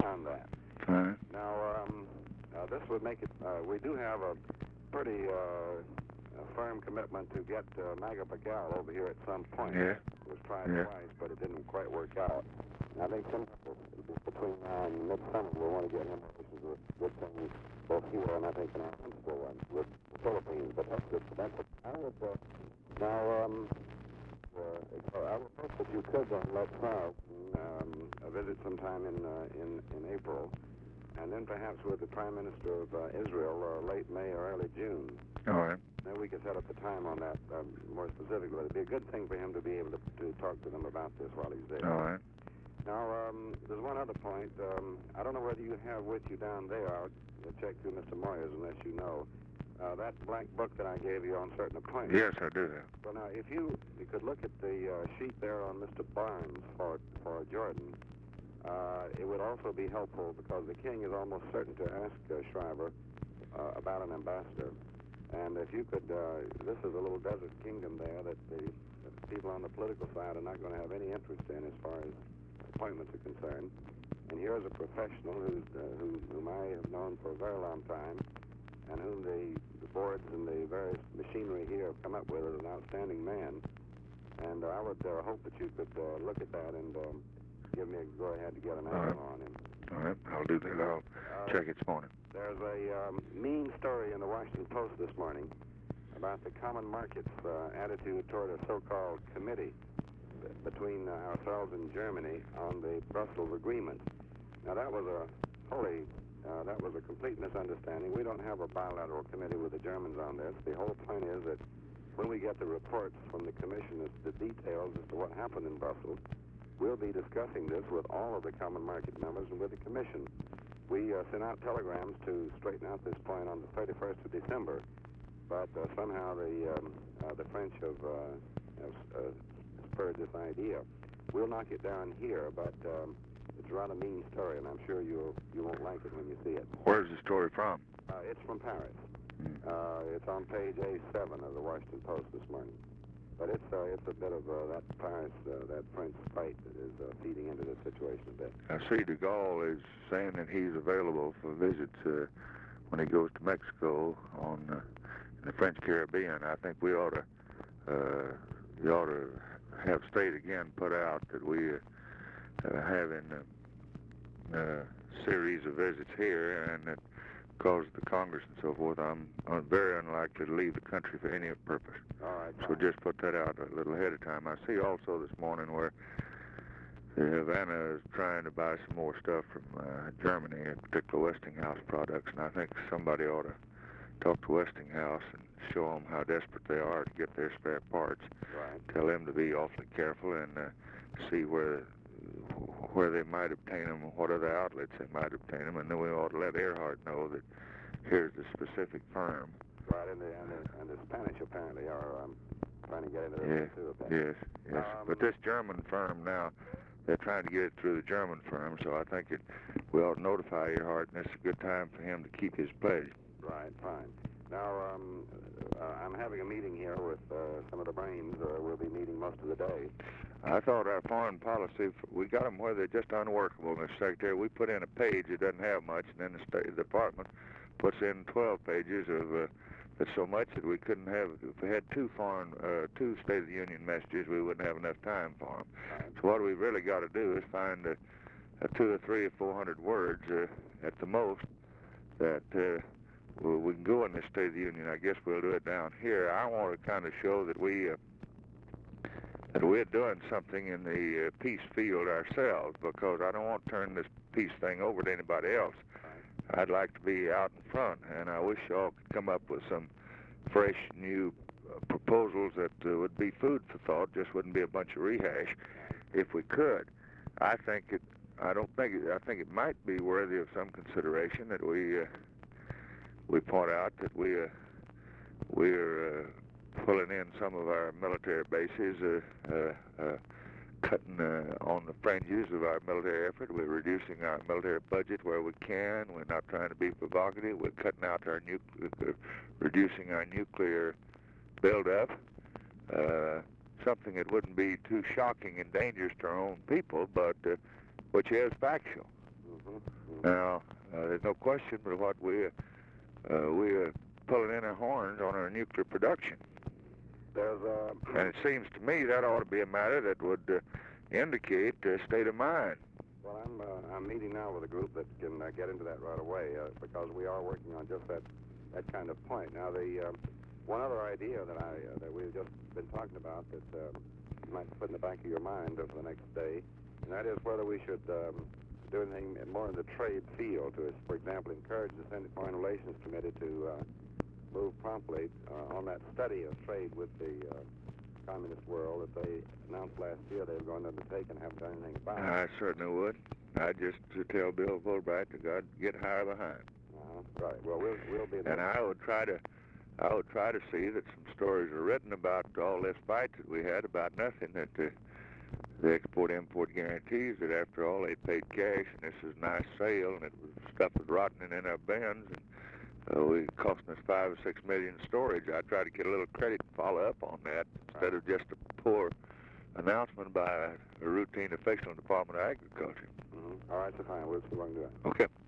beyond that. Fine. Now, this would make it, we do have a pretty firm commitment to get Maga Pagal over here at some point. Yeah. It was tried twice, but it didn't quite work out. And I think between now and midsummer, we'll want to get him with good things both here and I think in our principal one with the Philippines. But that's good. I would, now, I would hope that you could let visit sometime in April, and then perhaps with the Prime Minister of Israel late May or early June. All right. Then we could set up the time on that more specifically. It'd be a good thing for him to be able to talk to them about this while he's there. All right. Now, there's one other point. I don't know whether you have with you down there. I'll check through Mr. Moyer's unless you know. That blank book that I gave you on certain appointments. Yes, I do have. Well, now, if you could look at the sheet there on Mr. Barnes for Jordan, it would also be helpful because the king is almost certain to ask Shriver about an ambassador. And if you could, this is a little desert kingdom there that the people on the political side are not going to have any interest in as far as appointments are concerned. And here's a professional whom I have known for a very long time, and whom the boards and the various machinery here have come up with as an outstanding man. And I would hope that you could look at that and give me a go-ahead to get an answer on him. All right, I'll do that. I'll check it this morning. There's a mean story in the Washington Post this morning about the common market's attitude toward a so-called committee between ourselves and Germany on the Brussels Agreement. Now, that was a complete misunderstanding. We don't have a bilateral committee with the Germans on this. The whole point is that when we get the reports from the Commission as to the details as to what happened in Brussels, we'll be discussing this with all of the common market members and with the Commission. We sent out telegrams to straighten out this point on the 31st of December, but somehow the French have spurred this idea. We'll knock it down here, but it's a rather mean story, and I'm sure you won't like it when you see it. Where's the story from? It's from Paris. It's on page A7 of the Washington Post this morning. But it's a bit of that Paris, that French spite that is feeding into this situation a bit. I see De Gaulle is saying that he's available for visits when he goes to Mexico in the French Caribbean. I think we ought to have state again put out that we having a series of visits here, and that because of the Congress and so forth, I'm very unlikely to leave the country for any purpose. All right. So just put that out a little ahead of time. I see also this morning where Havana is trying to buy some more stuff from Germany, in particular Westinghouse products, and I think somebody ought to talk to Westinghouse and show them how desperate they are to get their spare parts. Right. Tell them to be awfully careful and see where they might obtain them, what other outlets they might obtain them, and then we ought to let Earhart know that here's the specific firm. Right, and the Spanish apparently are trying to get into this too. Yes. But this German firm now, they're trying to get it through the German firm, so I think we ought to notify Earhart, and it's a good time for him to keep his pledge. Right, fine. Now, I'm having a meeting here with some of the brains. We'll be meeting most of the day. I thought our foreign policy, we got them where they're just unworkable, Mr. Secretary. We put in a page that doesn't have much, and then the State Department puts in 12 pages of that's so much that we couldn't have, if we had two State of the Union messages, we wouldn't have enough time for them. Right. So what we really got to do is find 200 or 300 or 400 words at the most that we can go in the State of the Union. I guess we'll do it down here. I want to kind of show that we're doing something in the peace field ourselves, because I don't want to turn this peace thing over to anybody else. I'd like to be out in front, and I wish y'all could come up with some fresh, new proposals that would be food for thought, just wouldn't be a bunch of rehash, if we could. I think it might be worthy of some consideration that we point out that we're pulling in some of our military bases, cutting on the fringes of our military effort. We're reducing our military budget where we can. We're not trying to be provocative. We're cutting out reducing our nuclear buildup. Something that wouldn't be too shocking and dangerous to our own people, but which is factual. Mm-hmm. Now, there's no question but what we're pulling in our horns on our nuclear production. There's And it seems to me that ought to be a matter that would indicate a state of mind. well, I'm meeting now with a group that can get into that right away because we are working on just that kind of point. Now, the one other idea that we've just been talking about that you might put in the back of your mind for the next day, and that is whether we should do anything more in the trade field to, for example, encourage the Senate Foreign Relations Committee to move promptly on that study of trade with the communist world that they announced last year they were going to undertake and haven't done anything about. I certainly would. I'd just tell Bill Fulbright to God get higher behind. Right. Well, we'll be. And I would try to see that some stories are written about all this fight that we had about nothing, that the export-import guarantees that after all they paid cash and this is a nice sale and stuff was rotting in our bins and it costing us $5 or $6 million in storage. I try to get a little credit and follow up on that instead of just a poor announcement by a routine official in the Department of Agriculture. All right, so fine. We'll see what we can do. Okay.